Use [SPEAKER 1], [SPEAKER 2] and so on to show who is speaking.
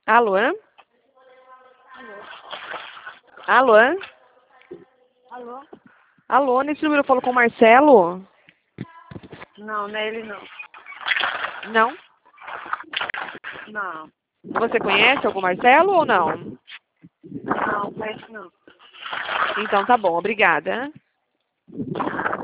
[SPEAKER 1] Alô? Alô?
[SPEAKER 2] Alô?
[SPEAKER 1] Alô, nesse número eu falo com o Marcelo?
[SPEAKER 2] Não, não é ele não.
[SPEAKER 1] Não?
[SPEAKER 2] Não,
[SPEAKER 1] Você conhece algum Marcelo ou não?
[SPEAKER 2] não, conheço não.
[SPEAKER 1] Então tá bom, obrigada.